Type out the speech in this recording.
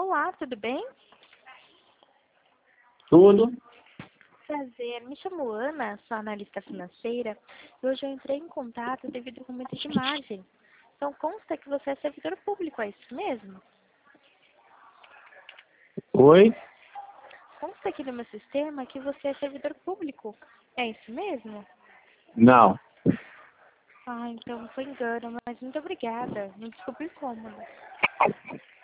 Olá, tudo bem? Tudo? Prazer, me chamo Ana, sou analista financeira e hoje eu entrei em contato devido a um aumento de margem. Então consta que você é servidor público, é isso mesmo? Oi? Consta aqui no meu sistema que você é servidor público, é isso mesmo? Não. Ah, então foi engano, mas muito obrigada. Me desculpe o incômodo.